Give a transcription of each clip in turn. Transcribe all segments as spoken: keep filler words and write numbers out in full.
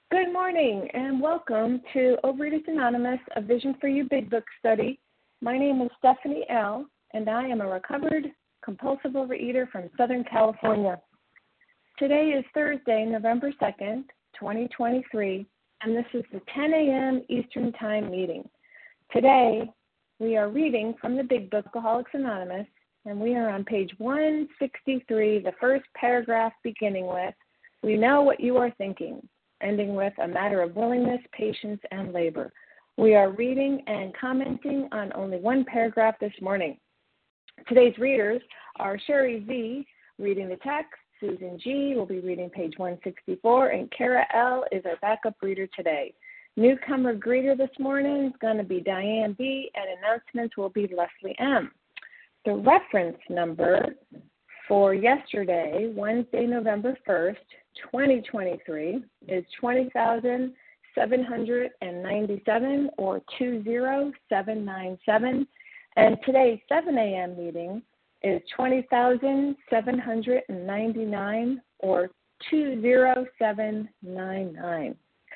Good morning and welcome to Overeaters Anonymous, a Vision for You Big Book study. My name is Stephanie L., and I am a recovered compulsive overeater from Southern California. Today is Thursday, November second, twenty twenty-three, and this is the ten a.m. Eastern Time meeting. Today, we are reading from the Big Book, Alcoholics Anonymous, and we are on page one sixty-three, the first paragraph beginning with, "We know what you are thinking," ending with a matter of willingness, patience, and labor. We are reading and commenting on only one paragraph this morning. Today's readers are Sherry V., reading the text, Susan G. will be reading page one sixty-four, and Kara L. is our backup reader today. Newcomer greeter this morning is going to be Diane B., and announcements will be Leslie M. The reference number for yesterday, Wednesday, November first, twenty twenty-three, is twenty thousand seven hundred ninety-seven or two zero seven nine seven, and today's seven a.m. meeting is twenty thousand seven hundred ninety-nine or two zero seven nine nine.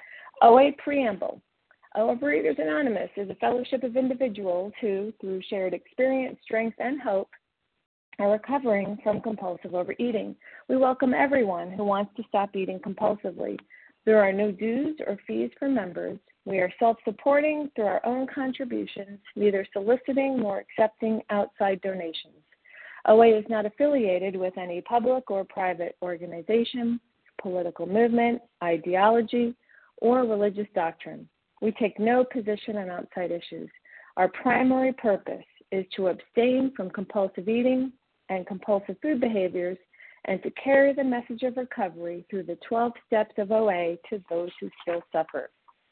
O A Preamble. Overeaters Anonymous is a fellowship of individuals who, through shared experience, strength, and hope, are recovering from compulsive overeating. We welcome everyone who wants to stop eating compulsively. There are no dues or fees for members. We are self-supporting through our own contributions, neither soliciting nor accepting outside donations. O A is not affiliated with any public or private organization, political movement, ideology, or religious doctrine. We take no position on outside issues. Our primary purpose is to abstain from compulsive eating and compulsive food behaviors, and to carry the message of recovery through the twelve steps of O A to those who still suffer.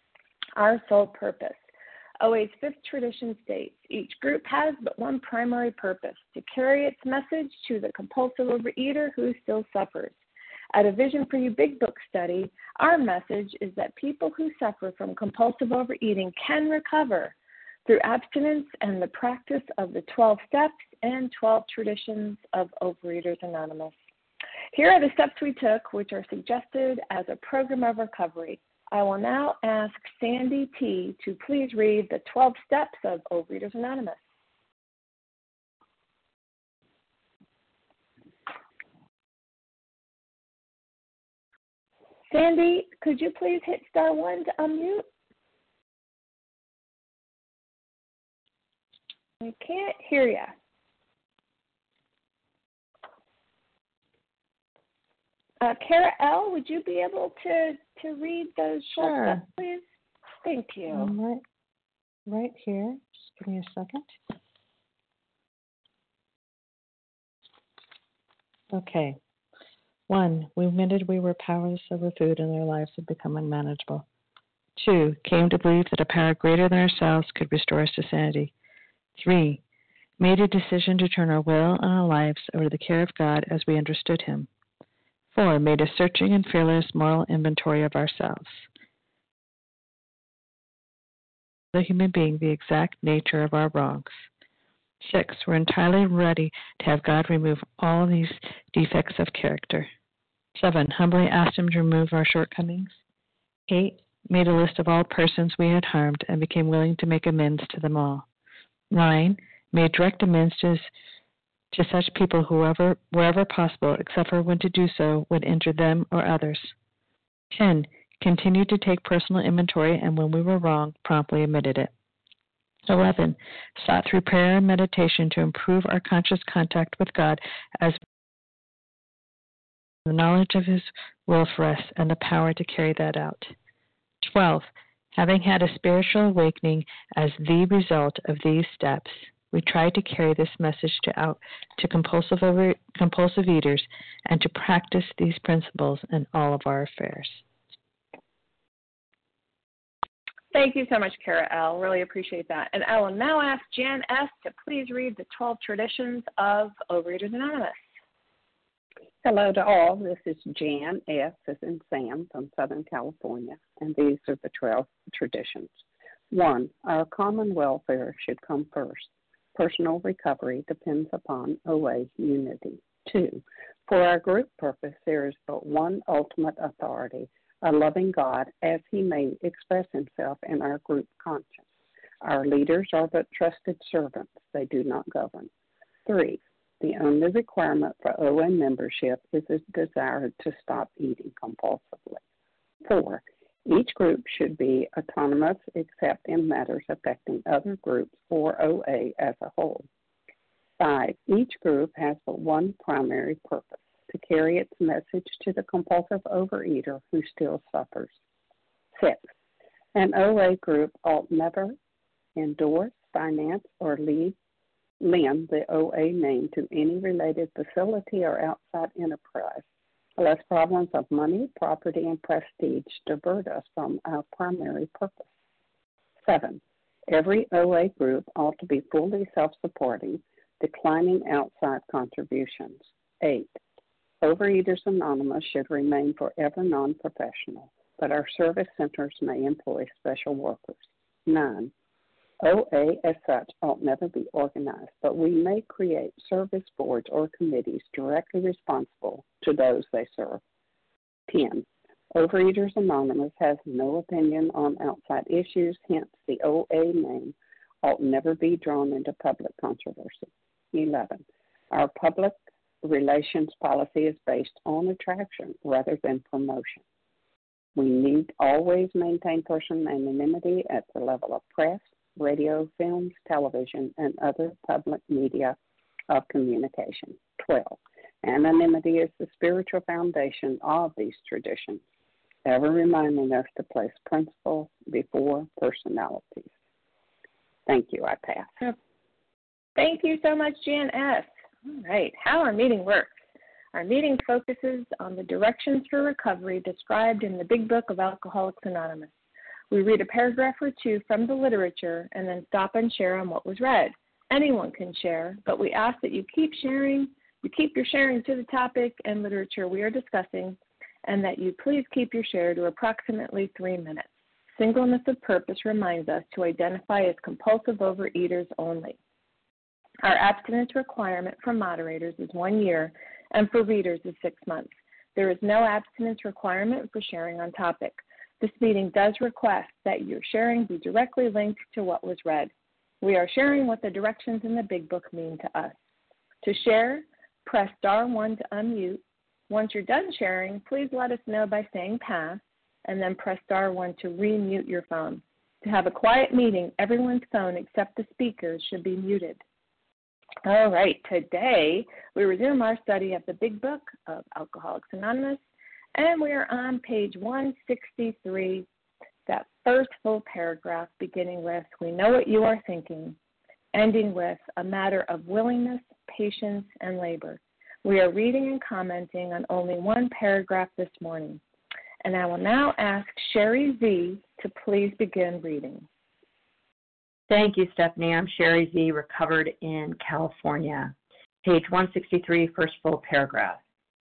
Our sole purpose. O A's fifth tradition states, each group has but one primary purpose, to carry its message to the compulsive overeater who still suffers. At a Vision for You Big Book study, our message is that people who suffer from compulsive overeating can recover through abstinence and the practice of the twelve steps and twelve traditions of Overeaters Anonymous. Here are the steps we took, which are suggested as a program of recovery. I will now ask Sandy T. to please read the twelve steps of Overeaters Anonymous. Sandy, could you please hit star one to unmute? I can't hear you. Uh, Kara L., would you be able to, to read those Sure. steps, please? Thank you. I'm right, right here. Just give me a second. Okay. One, we admitted we were powerless over food and their lives had become unmanageable. Two, came to believe that a power greater than ourselves could restore us to sanity. Three, made a decision to turn our will and our lives over to the care of God as we understood Him. Four, made a searching and fearless moral inventory of ourselves. The human being, the exact nature of our wrongs. Six, we're entirely ready to have God remove all these defects of character. Seven, humbly asked Him to remove our shortcomings. Eight, made a list of all persons we had harmed and became willing to make amends to them all. Nine, made direct amends to, to such people whoever, wherever possible, except for when to do so would injure them or others. Ten, continued to take personal inventory and when we were wrong, promptly admitted it. Eleven, sought through prayer and meditation to improve our conscious contact with God as the knowledge of His will for us and the power to carry that out. Twelve, having had a spiritual awakening as the result of these steps, we tried to carry this message to out to compulsive over, compulsive eaters and to practice these principles in all of our affairs. Thank you so much, Kara L. Really appreciate that. And I will now ask Jan S. to please read the twelve traditions of Overeaters Anonymous. Hello to all. This is Jan S. as in Sam from Southern California, and these are the twelve traditions. One, our common welfare should come first. Personal recovery depends upon O A unity. Two, For our group purpose, there is but one ultimate authority, a loving God, as he may express himself in our group conscience. Our leaders are but trusted servants. They do not govern. Three, the only requirement for O A membership is a desire to stop eating compulsively. Four, each group should be autonomous except in matters affecting other groups or O A as a whole. Five, each group has but one primary purpose, to carry its message to the compulsive overeater who still suffers. Six, an O A group ought never endorse, finance, or lead, lend the O A name to any related facility or outside enterprise, unless problems of money, property, and prestige divert us from our primary purpose. Seven, every O A group ought to be fully self-supporting, declining outside contributions. Eight, Overeaters Anonymous should remain forever non-professional, but our service centers may employ special workers. Nine, O A as such ought never be organized, but we may create service boards or committees directly responsible to those they serve. Ten, Overeaters Anonymous has no opinion on outside issues, hence the O A name ought never be drawn into public controversy. Eleven, our public relations policy is based on attraction rather than promotion. We need always maintain personal anonymity at the level of press, radio, films, television, and other public media of communication. Twelve, anonymity is the spiritual foundation of these traditions, ever reminding us to place principles before personalities. Thank you. I pass. Thank you so much, Jan S. All right, how our meeting works. Our meeting focuses on the directions for recovery described in the Big Book of Alcoholics Anonymous. We read a paragraph or two from the literature and then stop and share on what was read. Anyone can share, but we ask that you keep sharing, you keep your sharing to the topic and literature we are discussing, and that you please keep your share to approximately three minutes. Singleness of purpose reminds us to identify as compulsive overeaters only. Our abstinence requirement for moderators is one year, and for readers is six months. There is no abstinence requirement for sharing on topic. This meeting does request that your sharing be directly linked to what was read. We are sharing what the directions in the Big Book mean to us. To share, press star one to unmute. Once you're done sharing, please let us know by saying pass, and then press star one to re-mute your phone. To have a quiet meeting, everyone's phone except the speakers should be muted. All right, today we resume our study of the Big Book of Alcoholics Anonymous, and we are on page one sixty-three, that first full paragraph beginning with, we know what you are thinking, ending with a matter of willingness, patience, and labor. We are reading and commenting on only one paragraph this morning, and I will now ask Sherry Z to please begin reading. Thank you, Stephanie. I'm Sherry Z, recovered in California. Page one sixty-three, first full paragraph.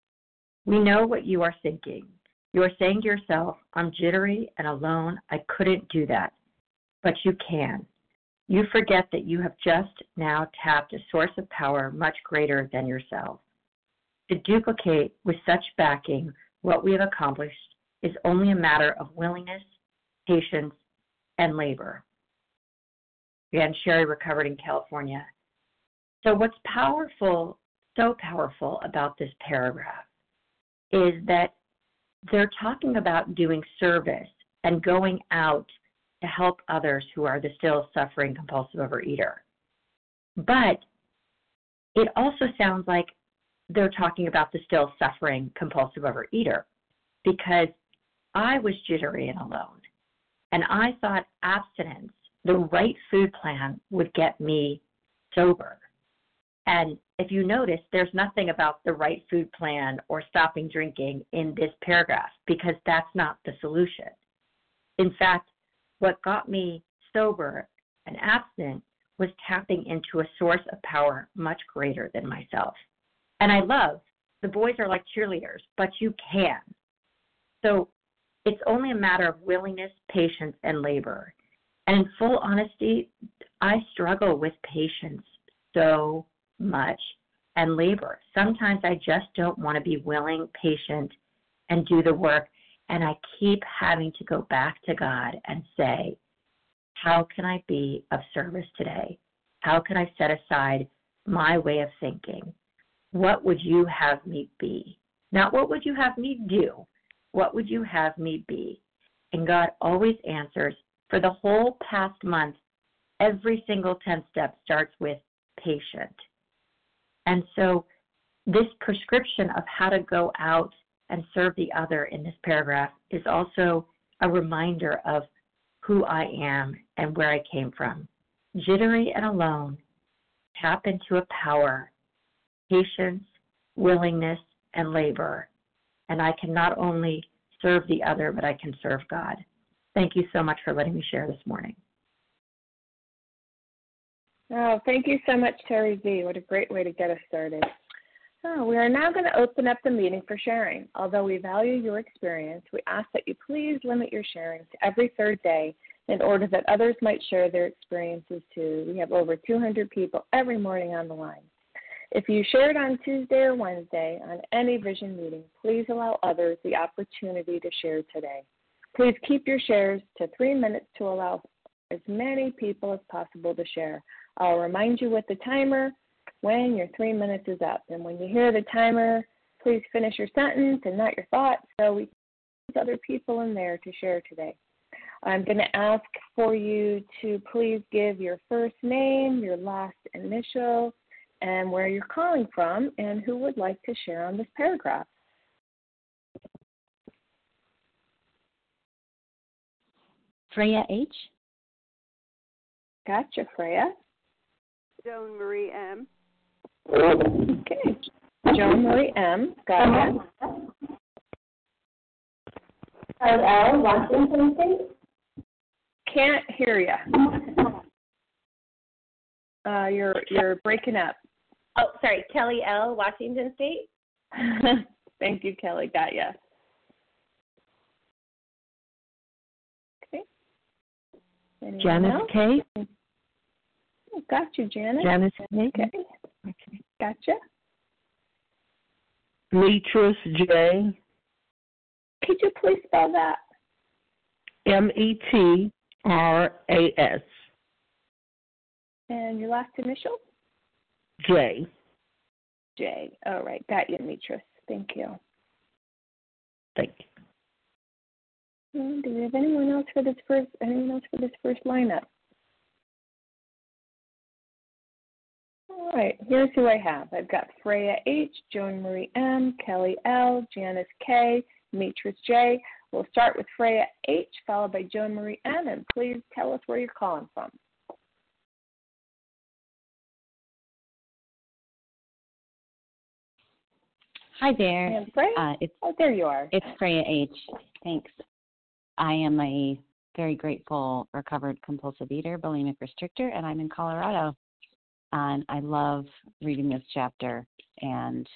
We know what you are thinking. You are saying to yourself, I'm jittery and alone. I couldn't do that. But you can. You forget that you have just now tapped a source of power much greater than yourself. To duplicate with such backing what we have accomplished is only a matter of willingness, patience, and labor. Again, Sherry, recovered in California. So what's powerful, so powerful about this paragraph is that they're talking about doing service and going out to help others who are the still suffering compulsive overeater. But it also sounds like they're talking about the still suffering compulsive overeater, because I was jittery and alone, and I thought abstinence, the right food plan, would get me sober. And if you notice, there's nothing about the right food plan or stopping drinking in this paragraph, because that's not the solution. In fact, what got me sober and abstinent was tapping into a source of power much greater than myself. And I love, the boys are like cheerleaders, but you can. So it's only a matter of willingness, patience, and labor. And in full honesty, I struggle with patience so much. and labor. Sometimes I just don't want to be willing, patient, and do the work. And I keep having to go back to God and say, how can I be of service today? How can I set aside my way of thinking? What would you have me be? Not what would you have me do? What would you have me be? And God always answers. For the whole past month, every single ten steps starts with patient. And so this prescription of how to go out and serve the other in this paragraph is also a reminder of who I am and where I came from. Jittery and alone, tap into a power, patience, willingness, and labor. And I can not only serve the other, but I can serve God. Thank you so much for letting me share this morning. Oh, thank you so much, Terry Z. What a great way to get us started. Oh, we are now going to open up the meeting for sharing. Although we value your experience, we ask that you please limit your sharing to every third day in order that others might share their experiences too. We have over two hundred people every morning on the line. If you shared on Tuesday or Wednesday on any vision meeting, please allow others the opportunity to share today. Please keep your shares to three minutes to allow as many people as possible to share. I'll remind you with the timer when your three minutes is up. And when you hear the timer, please finish your sentence and not your thought so we can put other people in there to share today. I'm going to ask for you to please give your first name, your last initial, and where you're calling from, and who would like to share on this paragraph. Freya H. Gotcha, Freya. Joan Marie M. Okay. Joan Marie M. Got it. Kelly L. Washington State. Can't hear you. Uh, you're you're breaking up. Oh, sorry, Kelly L. Washington State. Thank you, Kelly. Got ya. Okay. Anyone Janice else? K. Oh, got you, Janice. Janice K. Okay. Okay. Gotcha. Metris J. Could you please spell that? M E T R A S. And your last initial? J. J. All right. Got you, Metris. Thank you. Thank you. Um, do we have anyone else for this first? Anyone else for this first lineup? All right. Here's who I have. I've got Freya H, Joan Marie M, Kelly L, Janice K, Metris J. We'll start with Freya H, followed by Joan Marie M, and please tell us where you're calling from. Hi there. And Freya? Uh, it's, oh, there you are. It's Freya H. Thanks. I am a very grateful recovered compulsive eater, bulimic restrictor, and I'm in Colorado. And I love reading this chapter. And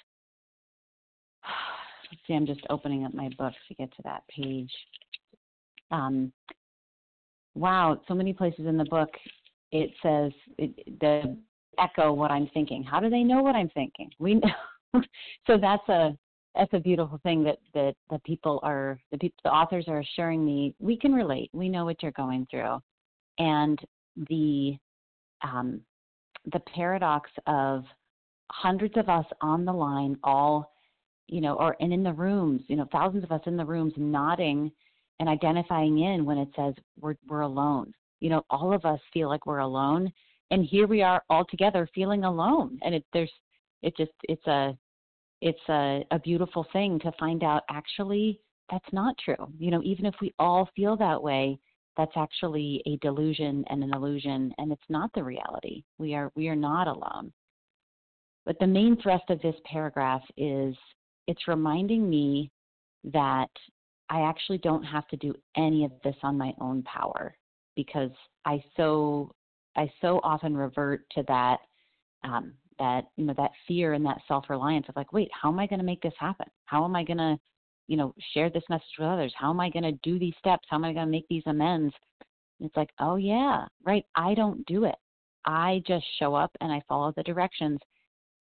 let's see, I'm just opening up my book to get to that page. Um, wow, so many places in the book it says it, the echo what I'm thinking. How do they know what I'm thinking? We know. So that's a that's a beautiful thing that that the people are the people the authors are assuring me we can relate. We know what you're going through, and the um, the paradox of hundreds of us on the line, all you know, or and in the rooms, you know, thousands of us in the rooms nodding and identifying in when it says we're we're alone. You know, all of us feel like we're alone, and here we are all together feeling alone, and it there's it just it's a It's a, a beautiful thing to find out actually that's not true. You know, even if we all feel that way, that's actually a delusion and an illusion, and it's not the reality. We are we are not alone. But the main thrust of this paragraph is it's reminding me that I actually don't have to do any of this on my own power, because I so I so often revert to that um, that, you know, that fear and that self-reliance of like, wait, how am I going to make this happen? How am I going to, you know, share this message with others? How am I going to do these steps? How am I going to make these amends? And it's like, oh yeah, right. I don't do it. I just show up and I follow the directions.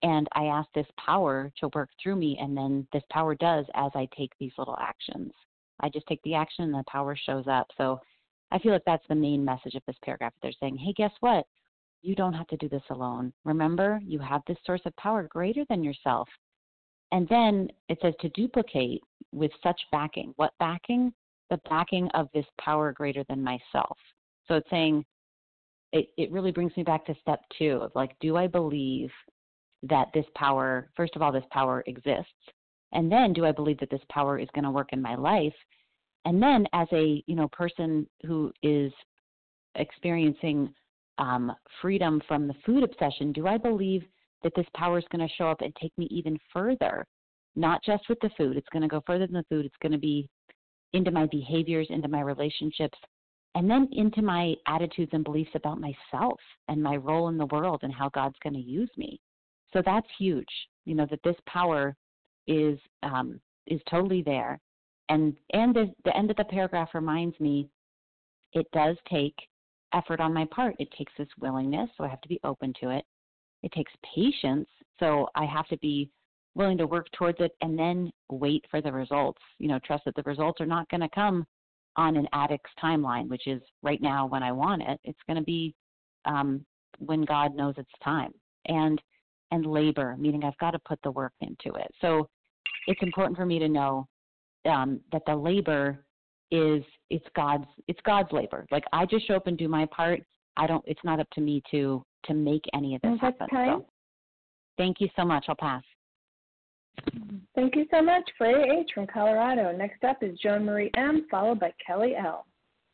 And I ask this power to work through me, and then this power does as I take these little actions. I just take the action and the power shows up. So I feel like that's the main message of this paragraph. They're saying, hey, guess what? You don't have to do this alone. Remember, you have this source of power greater than yourself. And then it says to duplicate with such backing. What backing? The backing of this power greater than myself. So it's saying, it, it really brings me back to step two of like, do I believe that this power, first of all, this power exists? And then do I believe that this power is going to work in my life? And then as a, you know, person who is experiencing um, freedom from the food obsession, do I believe that this power is going to show up and take me even further, not just with the food? It's going to go further than the food. It's going to be into my behaviors, into my relationships, and then into my attitudes and beliefs about myself and my role in the world and how God's going to use me. So that's huge, you know, that this power is um, is totally there. And and the, the end of the paragraph reminds me it does take effort on my part. It takes this willingness, so I have to be open to it. It takes patience, so I have to be willing to work towards it and then wait for the results. You know, trust that the results are not going to come on an addict's timeline, which is right now when I want it. It's going to be um, when God knows it's time. And and labor, meaning I've got to put the work into it. So it's important for me to know um, that the labor is it's God's it's God's labor. Like I just show up and do my part. I don't. It's not up to me to to make any of this That's happen. okay. So thank you so much. I'll pass. Thank you so much, Freya H. from Colorado. Next up is Joan Marie M., followed by Kelly L.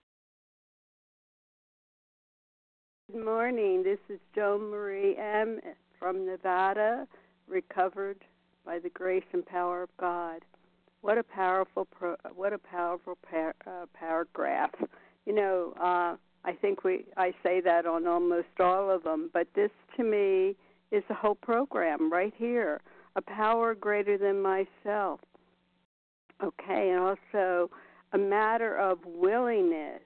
Good morning. This is Joan Marie M. from Nevada, recovered by the grace and power of God. What a powerful, pro, what a powerful par, uh, paragraph. You know, uh, I think we I say that on almost all of them, but this to me is the whole program right here. A power greater than myself. Okay, and also a matter of willingness,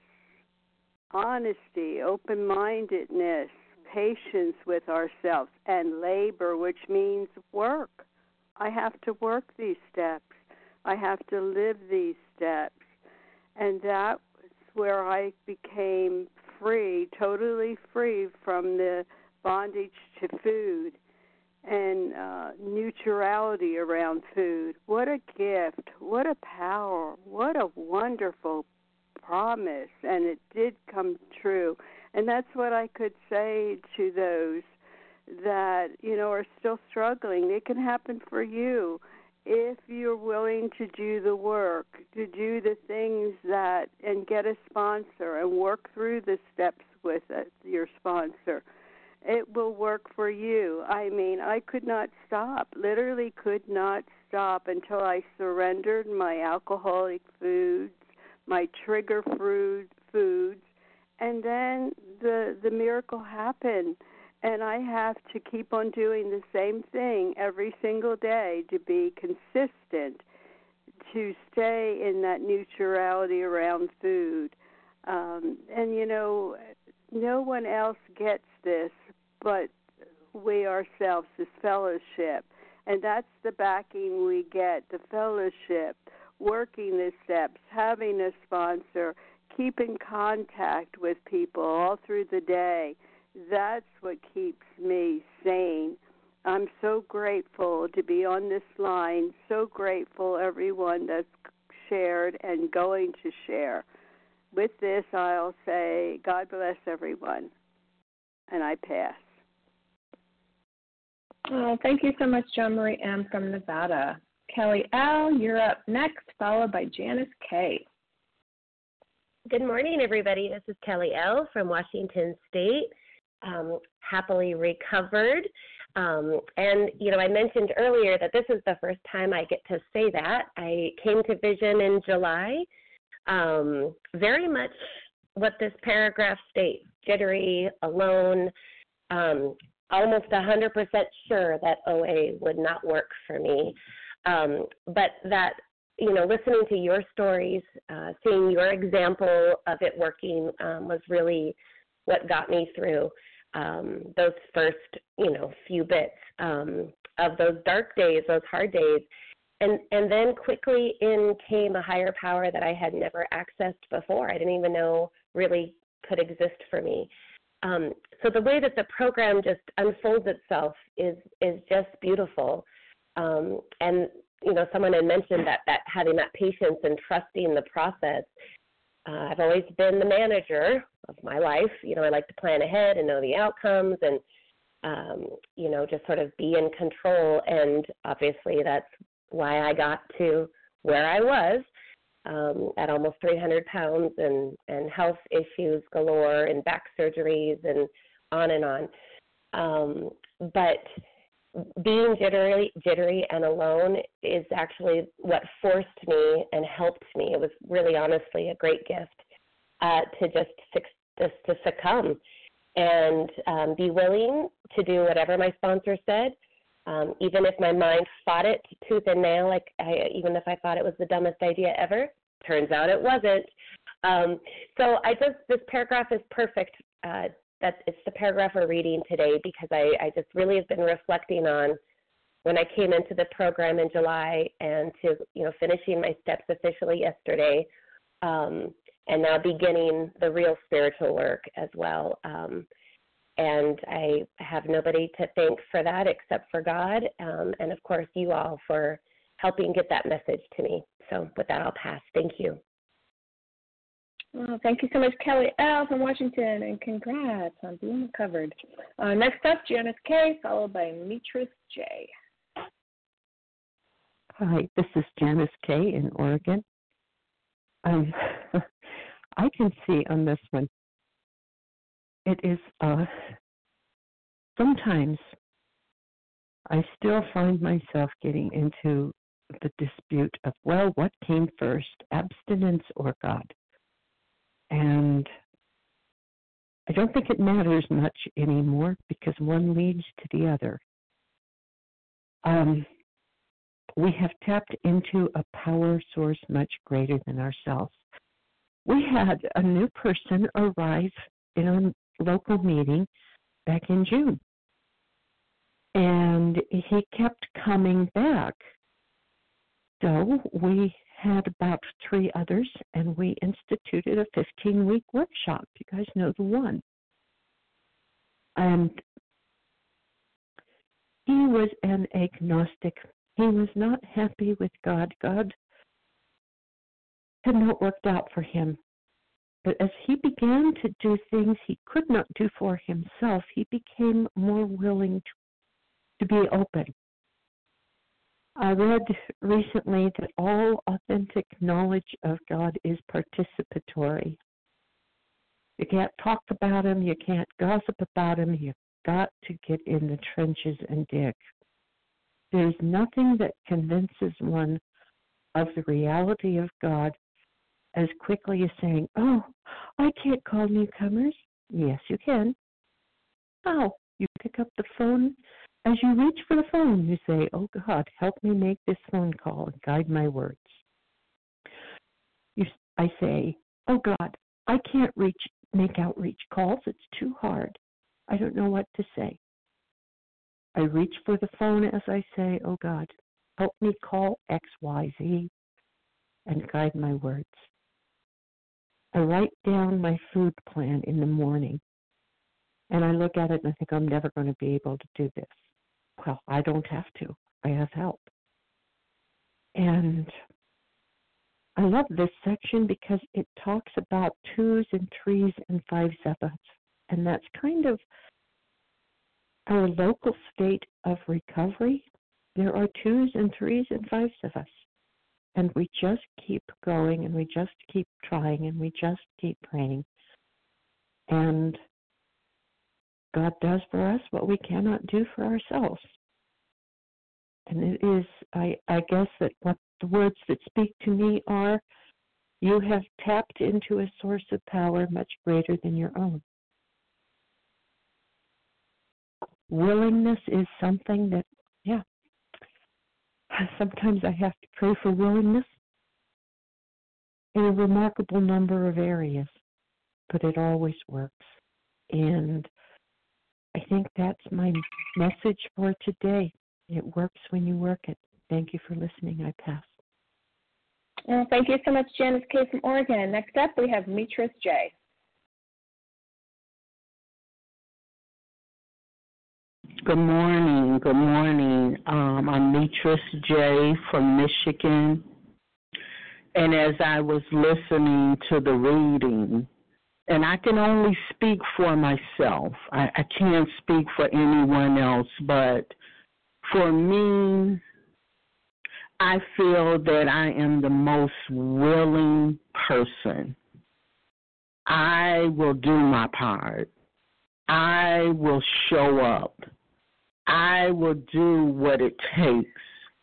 honesty, open-mindedness, patience with ourselves, and labor, which means work. I have to work these steps. I have to live these steps. And that's where I became free, totally free from the bondage to food and uh, neutrality around food. What a gift. What a power. What a wonderful promise. And it did come true. And that's what I could say to those that, you know, are still struggling. It can happen for you if you're willing to do the work, to do the things that, and get a sponsor and work through the steps with it, your sponsor. It will work for you. I mean, I could not stop, literally could not stop until I surrendered my alcoholic foods, my trigger food, foods, and then the the miracle happened. And I have to keep on doing the same thing every single day to be consistent, to stay in that neutrality around food. Um, and, you know, no one else gets this but we ourselves, this fellowship. And that's the backing we get, the fellowship, working the steps, having a sponsor, keeping contact with people all through the day. That's what keeps me sane. I'm so grateful to be on this line, so grateful everyone that's shared and going to share. With this, I'll say, God bless everyone, and I pass. Oh, thank you so much, Joan Marie M. from Nevada. Kelly L., you're up next, followed by Janice K. Good morning, everybody. This is Kelly L. from Washington State, um, happily recovered. Um, and, you know, I mentioned earlier that this is the first time I get to say that. I came to Vision in July, um, very much what this paragraph states, jittery, alone, um, almost one hundred percent sure that O A would not work for me. Um, but that, you know, listening to your stories, uh, seeing your example of it working um, was really what got me through. um, those first, you know, few bits um, of those dark days, those hard days. And, and then quickly in came a higher power that I had never accessed before. I didn't even know really could exist for me. Um, so the way that the program just unfolds itself is is just beautiful. Um, and, you know, someone had mentioned that, that having that patience and trusting the process. Uh, I've always been the manager of my life. You know, I like to plan ahead and know the outcomes and, um, you know, just sort of be in control. And obviously that's why I got to where I was um, at almost three hundred pounds and, and health issues galore and back surgeries and on and on. Um, but being jittery, jittery and alone is actually what forced me and helped me. It was really honestly a great gift uh, to just, just to succumb and um, be willing to do whatever my sponsor said. Um, even if my mind fought it tooth and nail, like I, even if I thought it was the dumbest idea ever, turns out it wasn't. Um, so I just, this paragraph is perfect. Uh, that it's the paragraph we're reading today because I, I just really have been reflecting on when I came into the program in July and to, you know, finishing my steps officially yesterday um, and now beginning the real spiritual work as well. Um, And I have nobody to thank for that except for God, um, and, of course, you all for helping get that message to me. So with that, I'll pass. Thank you. Well, thank you so much, Kelly L. from Washington, and congrats on being recovered. Uh, next up, Janice K., followed by Mitris J. Hi, this is Janice K. in Oregon. Um, I can see on this one, it is, uh, sometimes I still find myself getting into the dispute of, well, what came first, abstinence or God? And I don't think it matters much anymore because one leads to the other. Um, we have tapped into a power source much greater than ourselves. We had a new person arrive in a local meeting back in June. And he kept coming back. So we had about three others, and we instituted a fifteen-week workshop. You guys know the one. And he was an agnostic. He was not happy with God. God had not worked out for him. But as he began to do things he could not do for himself, he became more willing to, to be open. I read recently that all authentic knowledge of God is participatory. You can't talk about him, you can't gossip about him, you've got to get in the trenches and dig. There's nothing that convinces one of the reality of God as quickly as saying, oh, I can't call newcomers. Yes, you can. How? You pick up the phone. As you reach for the phone, you say, oh, God, help me make this phone call and guide my words. You, I say, oh, God, I can't reach, make outreach calls. It's too hard. I don't know what to say. I reach for the phone as I say, oh, God, help me call X Y Z and guide my words. I write down my food plan in the morning, and I look at it and I think I'm never going to be able to do this. Well, I don't have to. I have help. And I love this section because it talks about twos and threes and fives of us, and that's kind of our local state of recovery. There are twos and threes and fives of us. And we just keep going, and we just keep trying, and we just keep praying. And God does for us what we cannot do for ourselves. And it is, I, I guess that what the words that speak to me are, you have tapped into a source of power much greater than your own. Willingness is something that, yeah, sometimes I have to pray for willingness in a remarkable number of areas, but it always works. And I think that's my message for today. It works when you work it. Thank you for listening. I pass. Well, thank you so much, Janice K. from Oregon. Next up, we have Mitras J. Good morning. Good morning. Um, I'm Mitras J. from Michigan. And as I was listening to the reading, and I can only speak for myself. I, I can't speak for anyone else, but for me, I feel that I am the most willing person. I will do my part. I will show up. I will do what it takes.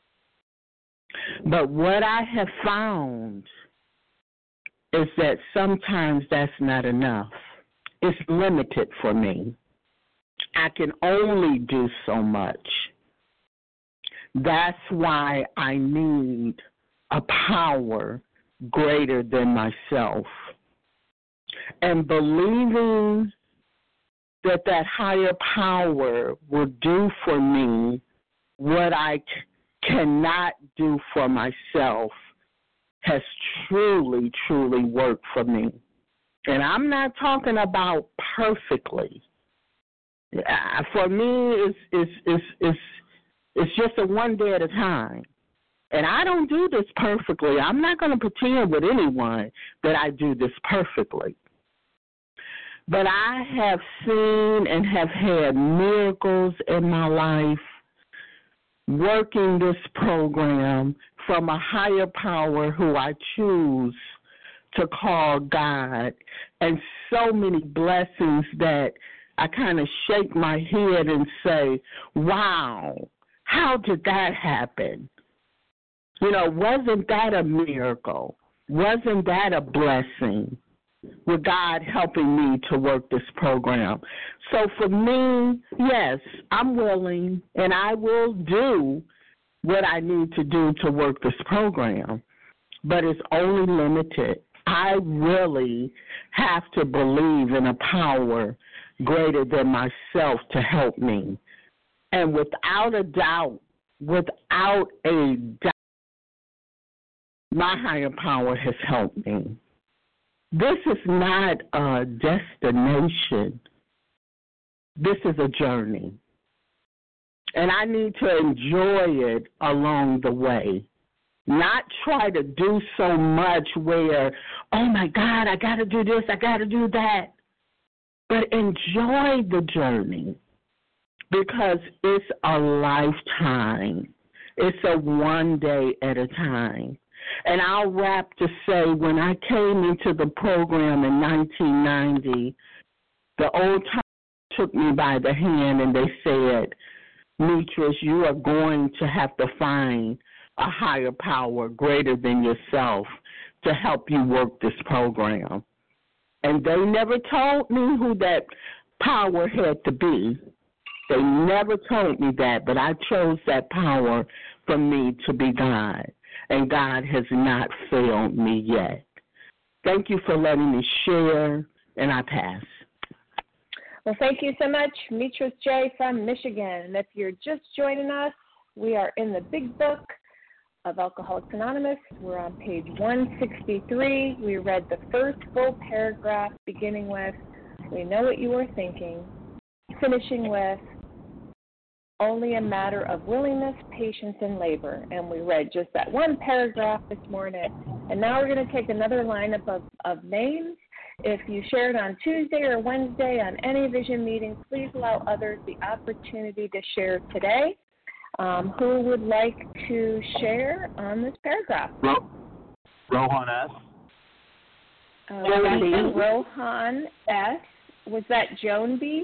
But what I have found is that sometimes that's not enough. It's limited for me. I can only do so much. That's why I need a power greater than myself. And believing that that higher power will do for me what I c- cannot do for myself has truly, truly worked for me. And I'm not talking about perfectly. Uh, for me, it's, it's, it's, it's, it's just a one day at a time. And I don't do this perfectly. I'm not going to pretend with anyone that I do this perfectly. But I have seen and have had miracles in my life working this program from a higher power who I choose to call God, and so many blessings that I kind of shake my head and say, wow, how did that happen? You know, wasn't that a miracle? Wasn't that a blessing? With God helping me to work this program. So for me, yes, I'm willing, and I will do what I need to do to work this program, but it's only limited. I really have to believe in a power greater than myself to help me. And without a doubt, without a doubt, my higher power has helped me. This is not a destination. This is a journey. And I need to enjoy it along the way. Not try to do so much where, oh, my God, I got to do this, I got to do that. But enjoy the journey because it's a lifetime. It's a one day at a time. And I'll wrap to say, when I came into the program in nineteen ninety, the old timers took me by the hand and they said, Mitras, you are going to have to find a higher power greater than yourself to help you work this program. And they never told me who that power had to be. They never told me that, but I chose that power for me to be God. And God has not failed me yet. Thank you for letting me share, and I pass. Well, thank you so much, Mitras J. from Michigan. And if you're just joining us, we are in the Big Book of Alcoholics Anonymous. We're on page one sixty-three. We read the first full paragraph, beginning with, we know what you are thinking, finishing with, only a matter of willingness, patience, and labor. And we read just that one paragraph this morning. And now we're going to take another lineup of, of names. If you shared on Tuesday or Wednesday on any vision meeting, please allow others the opportunity to share today. Um, who would like to share on this paragraph? Ro- Rohan S. Uh, Jody. Rohan S. Was that Joan B?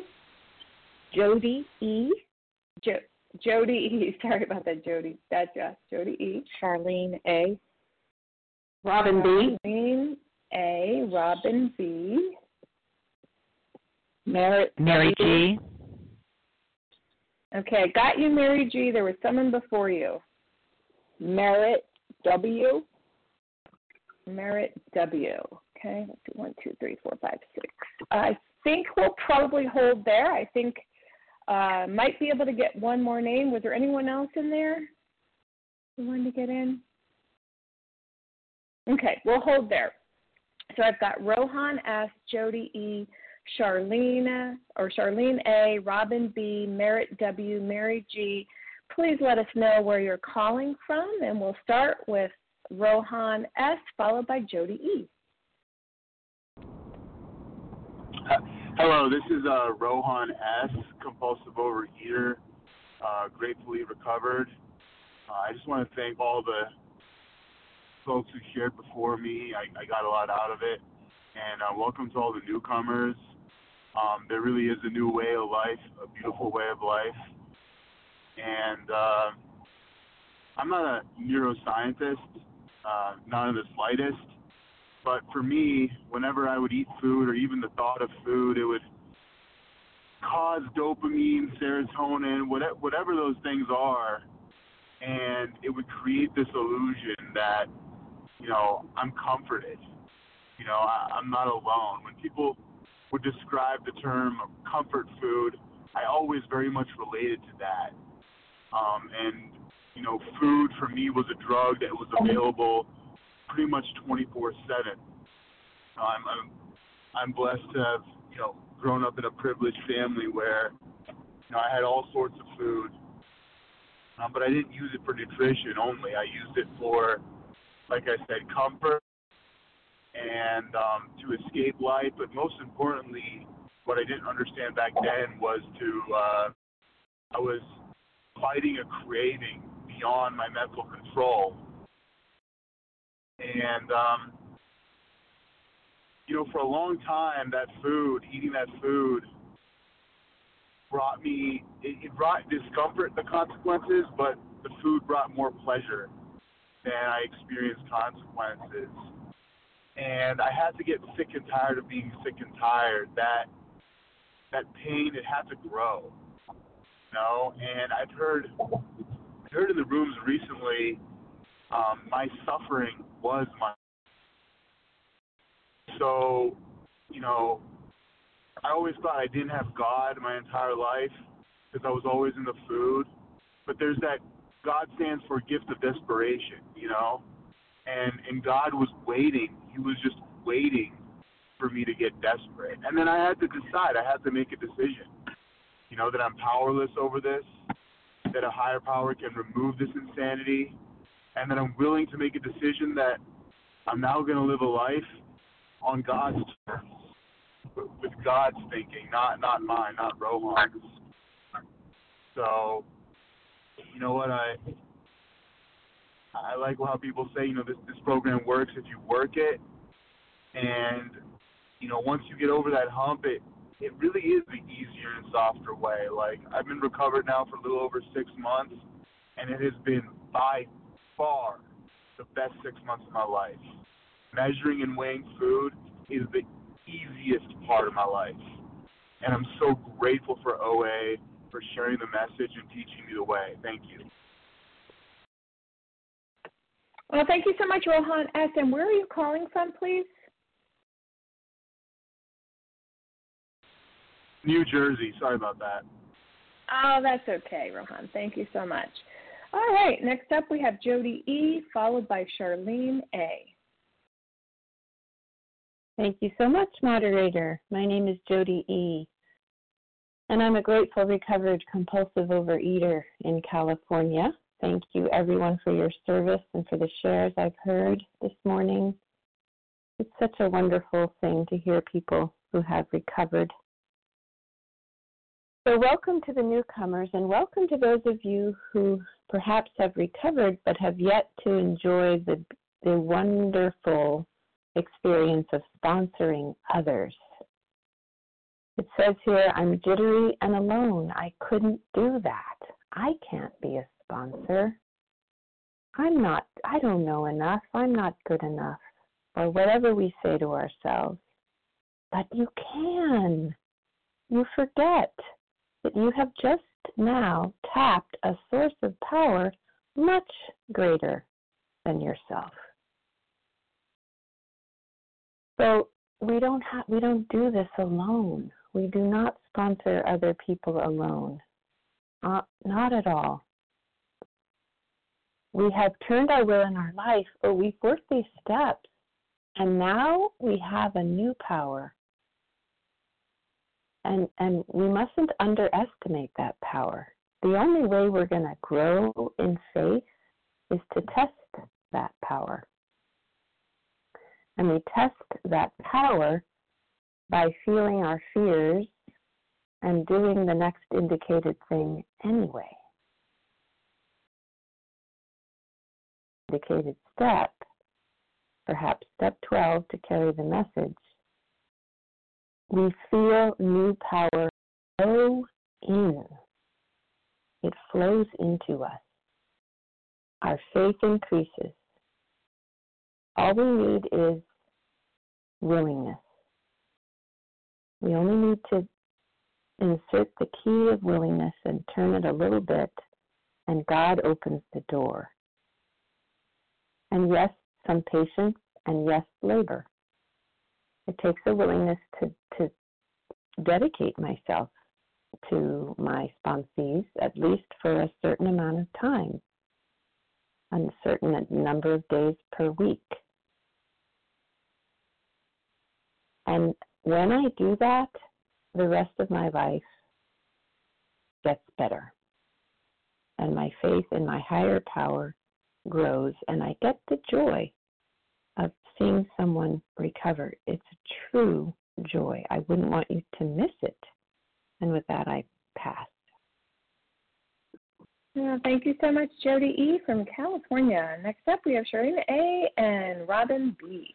Jody E. Jo- Jody E. Sorry about that, Jody. Gotcha. Jody E. Charlene A. Robin B. Charlene A. Robin B. Merritt Mary G. Okay, got you, Mary G. There was someone before you. Merritt W. Merritt W. Okay, let's see, one, two, three, four, five, six. I think we'll probably hold there. I think Uh, might be able to get one more name. Was there anyone else in there who wanted to get in? Okay, we'll hold there. So I've got Rohan S., Jody E., Charlene or Charlene A., Robin B., Merritt W., Mary G. Please let us know where you're calling from, and we'll start with Rohan S., followed by Jody E. Hello, this is uh, Rohan S., compulsive overeater, uh, gratefully recovered. Uh, I just want to thank all the folks who shared before me. I, I got a lot out of it. And uh, welcome to all the newcomers. Um, there really is a new way of life, a beautiful way of life. And uh, I'm not a neuroscientist, uh, not in the slightest. But for me, whenever I would eat food or even the thought of food, it would cause dopamine, serotonin, whatever, whatever those things are. And it would create this illusion that, you know, I'm comforted. You know, I, I'm not alone. When people would describe the term comfort food, I always very much related to that. Um, and, you know, food for me was a drug that was available pretty much twenty-four seven. I'm, I'm, I'm blessed to have, you know, grown up in a privileged family where, you know, I had all sorts of food. Um, but I didn't use it for nutrition only. I used it for, like I said, comfort and um, to escape life. But most importantly, what I didn't understand back then was to, uh, I was fighting a craving beyond my mental control. And, um, you know, for a long time, that food, eating that food, brought me, it, it brought discomfort, the consequences, but the food brought more pleasure than I experienced consequences. And I had to get sick and tired of being sick and tired. That that pain, it had to grow, you know. And I've heard, I've heard in the rooms recently, um, my suffering was my. So, you know, I always thought I didn't have God my entire life because I was always in the food. But there's that, God stands for gift of desperation, you know. And and God was waiting. He was just waiting for me to get desperate. And then I had to decide. I had to make a decision, you know, that I'm powerless over this, that a higher power can remove this insanity, and that I'm willing to make a decision that I'm now going to live a life on God's terms, with God's thinking, not not mine, not Rohan's. So, you know what, I I like how people say, you know, this, this program works if you work it. And, you know, once you get over that hump, it, it really is the easier and softer way. Like, I've been recovered now for a little over six months, and it has been by far the best six months of my life. Measuring and weighing food is the easiest part of my life. And I'm so grateful for O A, for sharing the message and teaching me the way. Thank you. Well, thank you so much, Rohan S. And where are you calling from, please? New Jersey. Sorry about that. Oh, that's okay, Rohan. Thank you so much. All right. Next up, we have Jody E., followed by Charlene A. Thank you so much, moderator. My name is Jody E., and I'm a grateful recovered compulsive overeater in California. Thank you, everyone, for your service and for the shares I've heard this morning. It's such a wonderful thing to hear people who have recovered. So welcome to the newcomers, and welcome to those of you who perhaps have recovered but have yet to enjoy the, the wonderful experience of sponsoring others. It says here, I'm jittery and alone. I couldn't do that. I can't be a sponsor. I'm not, I don't know enough. I'm not good enough. Or whatever we say to ourselves. But you can. You forget that you have just now tapped a source of power much greater than yourself. So we don't have, we don't do this alone. We do not sponsor other people alone. Uh, not at all. We have turned our will in our life, but we've worked these steps, and now we have a new power. And, and we mustn't underestimate that power. The only way we're going to grow in faith is to test that power. And we test that power by feeling our fears and doing the next indicated thing anyway. Indicated step, perhaps step twelve to carry the message, we feel new power flow in. It flows into us. Our faith increases. All we need is willingness. We only need to insert the key of willingness and turn it a little bit, and God opens the door. And yes, some patience, and yes, labor. It takes a willingness to, to dedicate myself to my sponsees, at least for a certain amount of time, a certain number of days per week. And when I do that, the rest of my life gets better. And my faith in my higher power grows, and I get the joy of seeing someone recover. It's a true joy. I wouldn't want you to miss it. And with that, I pass. Well, thank you so much, Jody E. from California. Next up, we have Shireen A. and Robin B.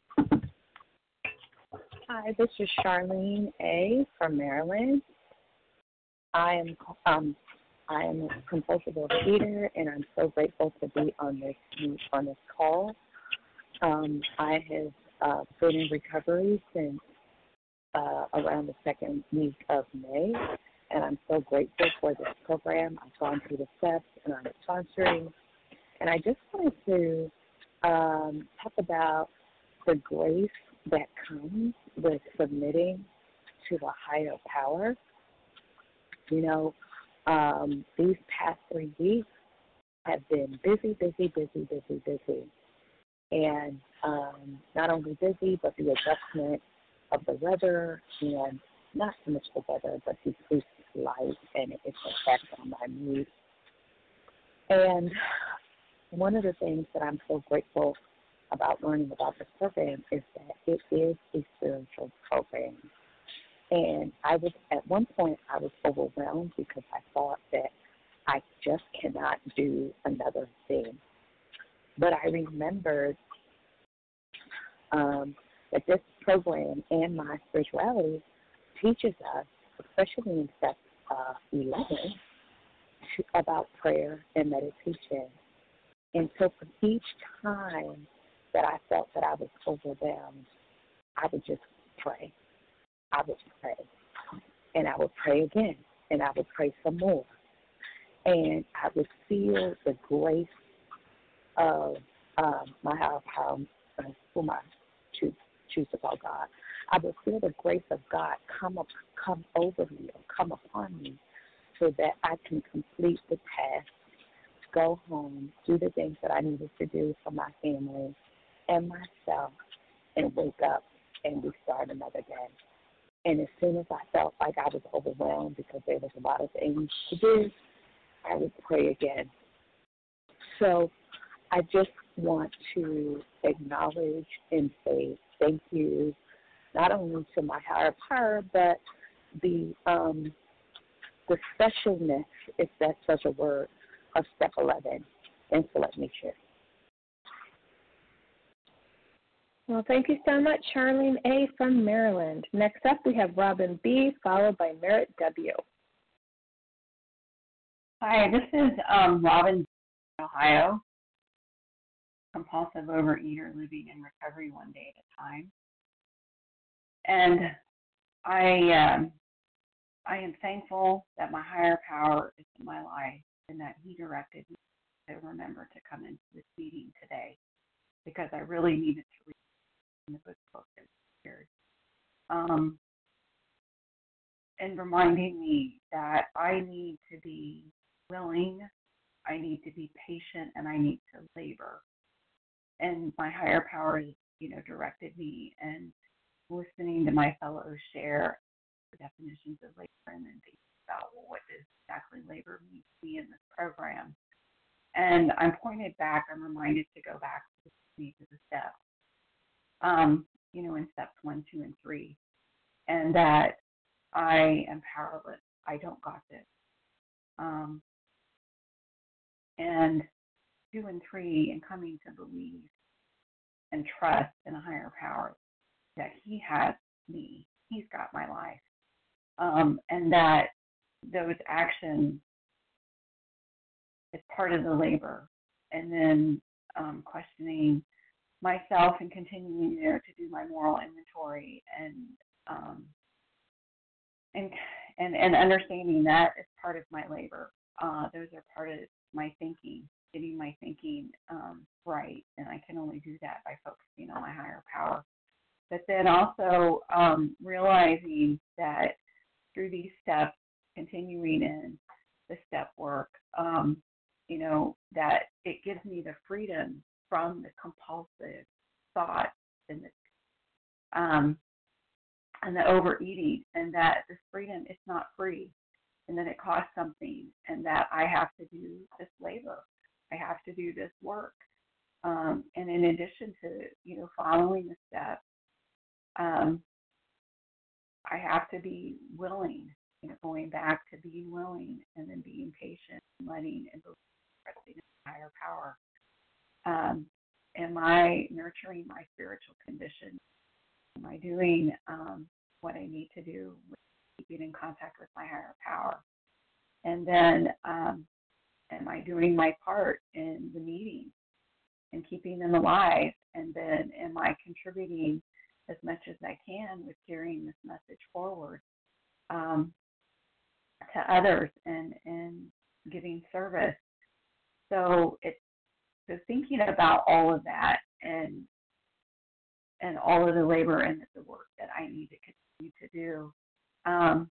Hi, this is Charlene A. from Maryland. I am um, I am a compulsive overeater, and I'm so grateful to be on this on this call. Um, I have uh, been in recovery since uh, around the second week of May, and I'm so grateful for this program. I've gone through the steps, and I'm sponsoring. And I just wanted to um, talk about the grace that comes with submitting to a higher power. You know, um, these past three weeks have been busy, busy, busy, busy, busy. And um, not only busy, but the adjustment of the weather, and not so much the weather, but the increased light and its effect on my mood. And one of the things that I'm so grateful about learning about this program is that it is a spiritual program. And I was, at one point, I was overwhelmed because I thought that I just cannot do another thing. But I remembered um, that this program and my spirituality teaches us, especially in step uh, eleven, to, about prayer and meditation. And so for each time that I felt that I was overwhelmed, I would just pray. I would pray. And I would pray again. And I would pray some more. And I would feel the grace of um, my higher power, uh, whom I choose, choose to call God. I would feel the grace of God come up, come over me or come upon me so that I can complete the task, go home, do the things that I needed to do for my family and myself, and wake up and restart another day. And as soon as I felt like I was overwhelmed because there was a lot of things to do, I would pray again. So I just want to acknowledge and say thank you, not only to my higher power, but the um, the specialness, if that's such a word, of step eleven. Thanks for letting me share. Well, thank you so much, Charlene A. from Maryland. Next up, we have Robin B., followed by Merritt W. Hi, this is um, Robin, Ohio, compulsive overeater living in recovery one day at a time. And I, um, I am thankful that my higher power is in my life and that he directed me to remember to come into this meeting today because I really needed to read the book book that was shared. Um, and reminding me that I need to be willing, I need to be patient, and I need to labor. And my higher power, you know, directed me, and listening to my fellows share the definitions of labor and then thinking about, well, what does exactly labor mean to me in this program. And I'm pointed back, I'm reminded to go back to the steps, um, you know, in steps one, two, and three, and that I am powerless. I don't got this. Um, and two and three, and coming to believe and trust in a higher power that He has me, He's got my life, um, and that those actions is part of the labor, and then um, questioning myself and continuing there to do my moral inventory, and um, and and and understanding that is part of my labor. Uh, those are part of my thinking, getting my thinking um, right, and I can only do that by focusing on my higher power. But then also um, realizing that through these steps, continuing in the step work, um, you know, that it gives me the freedom from the compulsive thoughts and the um, and the overeating, and that this freedom is not free, and that it costs something, and that I have to do this labor, I have to do this work, um, and in addition to, you know, following the steps, um, I have to be willing, you know, going back to being willing, and then being patient, and letting and trusting in higher power. Um, am I nurturing my spiritual condition? Am I doing um, what I need to do with keeping in contact with my higher power? And then um, am I doing my part in the meetings and keeping them alive? And then am I contributing as much as I can with carrying this message forward um, to others, and, and giving service? So it's so thinking about all of that, and and all of the labor and the work that I need to continue to do. Um,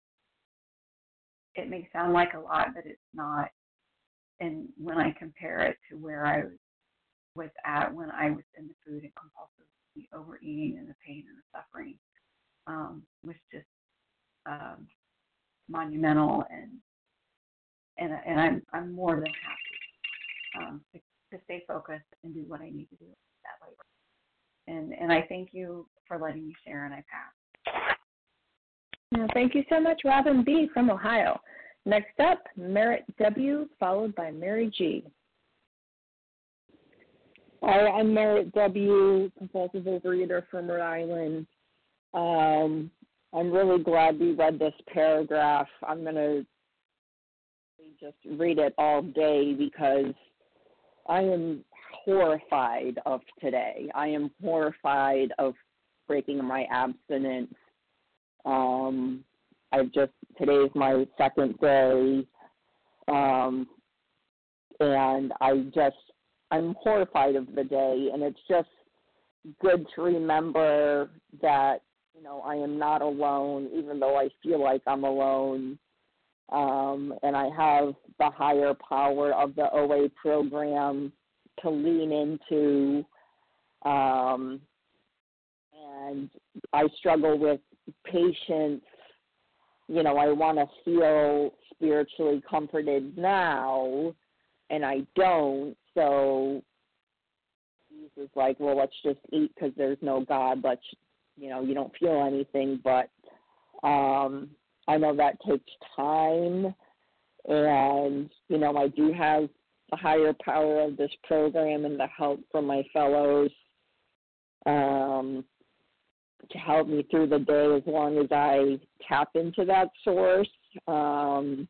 it may sound like a lot, but it's not. And when I compare it to where I was, was at when I was in the food and compulsive overeating and the pain and the suffering, um, was just um, monumental, and and and I'm I'm more than happy um, to, to stay focused and do what I need to do with that labor. And and I thank you for letting me share, and I pass. Well, thank you so much, Robin B. from Ohio. Next up, Merritt W., followed by Mary G. Hi, I'm Merritt W., compulsive overeater from Rhode Island. Um, I'm really glad we read this paragraph. I'm going to just read it all day because I am horrified of today. I am horrified of breaking my abstinence. Um, I've just, today is my second day, um, and I just, I'm horrified of the day, and it's just good to remember that, you know, I am not alone, even though I feel like I'm alone, um, and I have the higher power of the O A program to lean into, um, and I struggle with patience. You know, I want to feel spiritually comforted now, and I don't. So Jesus is like, well, let's just eat because there's no God. Let's, you know, you don't feel anything. But um, I know that takes time, and, you know, I do have the higher power of this program and the help from my fellows um, to help me through the day as long as I tap into that source. Um,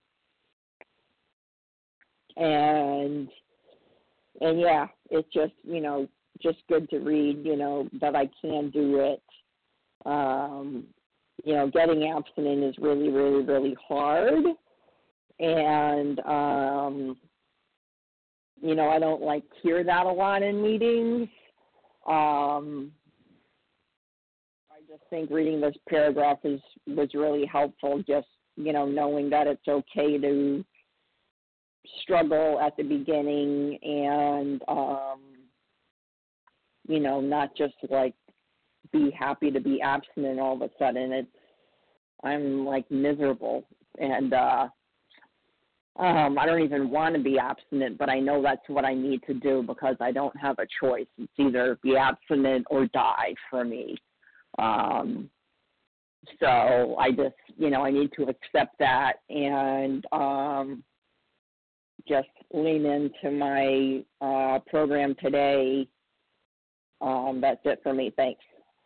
and, and yeah, it's just, you know, just good to read, you know, that I can do it. Um, you know, getting abstinent is really, really, really hard. And, um, you know, I don't, like, hear that a lot in meetings. Um, I just think reading this paragraph is was really helpful just you know, knowing that it's okay to struggle at the beginning and, um, you know, not just like be happy to be abstinent all of a sudden. It's, I'm like miserable and, uh, um, I don't even want to be abstinent, but I know that's what I need to do because I don't have a choice. It's either be abstinent or die for me. Um, so I just, you know, I need to accept that and, um, just lean into my uh, program today. Um, that's it for me. Thanks.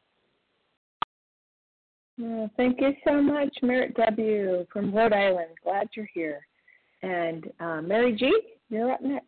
Well, thank you so much, Merritt W. from Rhode Island. Glad you're here. And uh, Mary G., you're up next.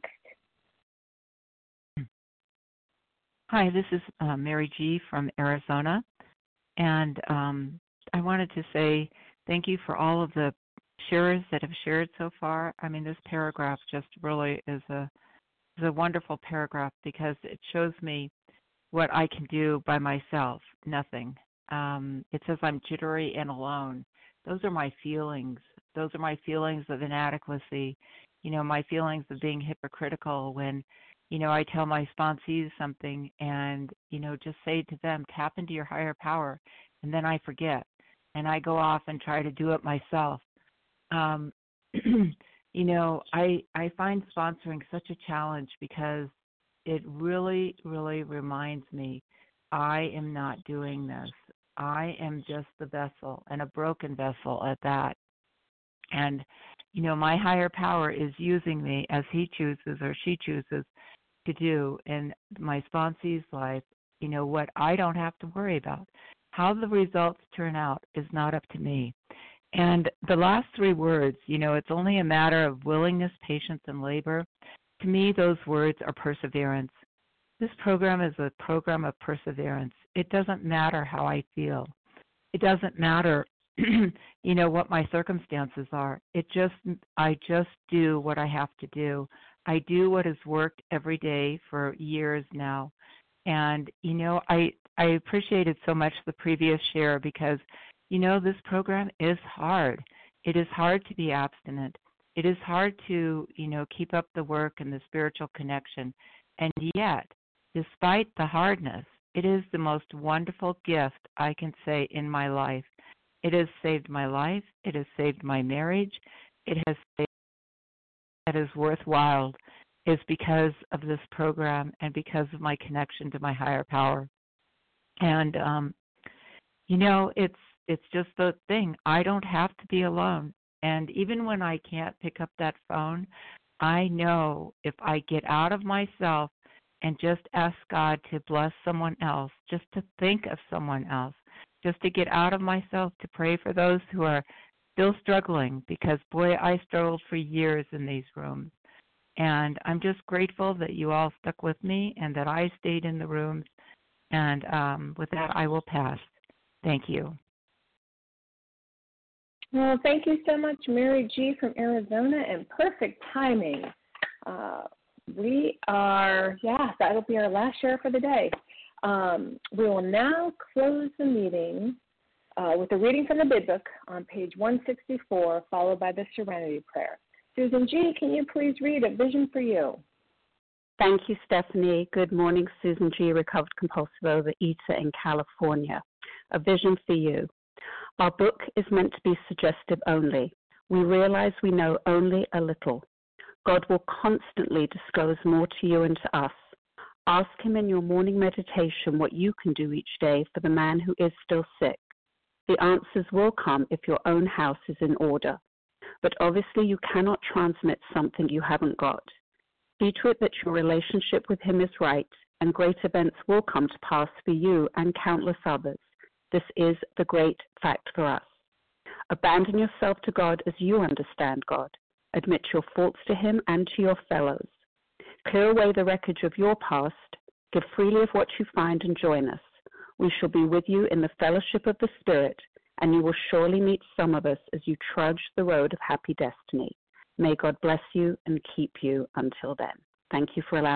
Hi, this is uh, Mary G. from Arizona. And um, I wanted to say thank you for all of the sharers that have shared so far. I mean, this paragraph just really is a is a wonderful paragraph because it shows me what I can do by myself, nothing. Um, it says I'm jittery and alone. Those are my feelings. Those are my feelings of inadequacy, you know, my feelings of being hypocritical when, you know, I tell my sponsees something and, you know, just say to them, tap into your higher power, and then I forget. And I go off and try to do it myself. Um, you know, I I find sponsoring such a challenge because it really, really reminds me I am not doing this. I am just the vessel and a broken vessel at that. And, you know, my higher power is using me as he chooses or she chooses to do in my sponsee's life, you know, what I don't have to worry about. How the results turn out is not up to me. And the last three words, you know, it's only a matter of willingness, patience, and labor. To me, those words are perseverance. This program is a program of perseverance. It doesn't matter how I feel. It doesn't matter, you know, what my circumstances are. It just, I just do what I have to do. I do what has worked every day for years now. And, you know, I, I appreciated so much the previous share because, you know, this program is hard. It is hard to be abstinent. It is hard to, you know, keep up the work and the spiritual connection. And yet, despite the hardness, it is the most wonderful gift I can say in my life. It has saved my life. It has saved my marriage. It has saved that is worthwhile is because of this program and because of my connection to my higher power. And, um, you know, it's it's just the thing. I don't have to be alone. And even when I can't pick up that phone, I know if I get out of myself and just ask God to bless someone else, just to think of someone else, just to get out of myself to pray for those who are still struggling, because, boy, I struggled for years in these rooms. And I'm just grateful that you all stuck with me and that I stayed in the rooms. And um, with that, I will pass. Thank you. Well, thank you so much, Mary G. from Arizona, and perfect timing. Uh, we are, yeah, that'll be our last share for the day. Um, we will now close the meeting uh, with a reading from the Big Book on page one sixty-four, followed by the Serenity Prayer. Susan G., can you please read A Vision for You? Thank you, Stephanie. Good morning, Susan G., recovered compulsive overeater in California. A Vision for You. Our book is meant to be suggestive only. We realize we know only a little. God will constantly disclose more to you and to us. Ask him in your morning meditation what you can do each day for the man who is still sick. The answers will come if your own house is in order. But obviously you cannot transmit something you haven't got. See to it that your relationship with him is right, and great events will come to pass for you and countless others. This is the great fact for us. Abandon yourself to God as you understand God. Admit your faults to him and to your fellows. Clear away the wreckage of your past. Give freely of what you find and join us. We shall be with you in the fellowship of the Spirit, and you will surely meet some of us as you trudge the road of happy destiny. May God bless you and keep you until then. Thank you for allowing